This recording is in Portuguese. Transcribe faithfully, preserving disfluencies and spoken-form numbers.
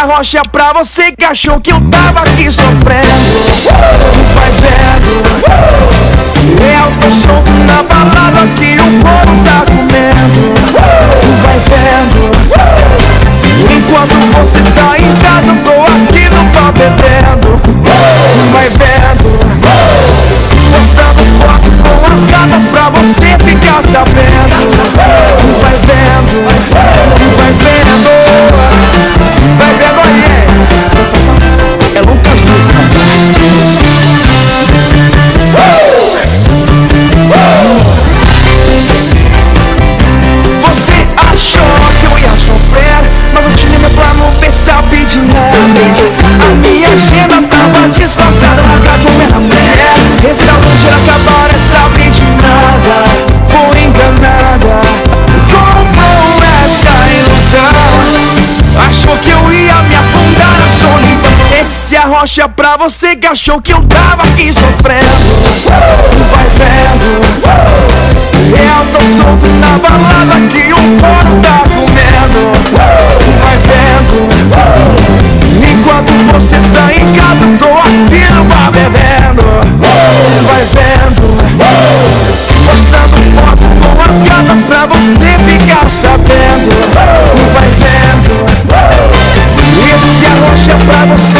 arrocha pra você que achou que eu tava aqui sofrendo. Vai vendo, eu tô solto na balada que o couro tá comendo. Vai vendo, enquanto você tá em casa eu tô aqui no bar bebendo. Vai vendo, postando foto com as gatas pra você ficar sabendo. Vai vendo, vai vendo, vai vendo aí. É Lucas Dutra. Você achou que eu ia sofrer, mas eu tinha meu plano B, sabe de nada. A minha agenda tava disfarçada na casa de uma mulher. Restaurante era acabar, é sabe de nada. Foi enganada, comprou essa ilusão. Achou que eu ia me afundar na solidão. Esse arrocha pra você que achou que eu tava aqui sofrendo. Vai vendo, eu tô solto na balada que o couro tá comendo. Vai vendo, enquanto você tá em casa eu tô aqui no bar bebendo. Vai vendo, postando foto com as gatas pra você ficar sabendo. Vai vendo, esse arrocha pra você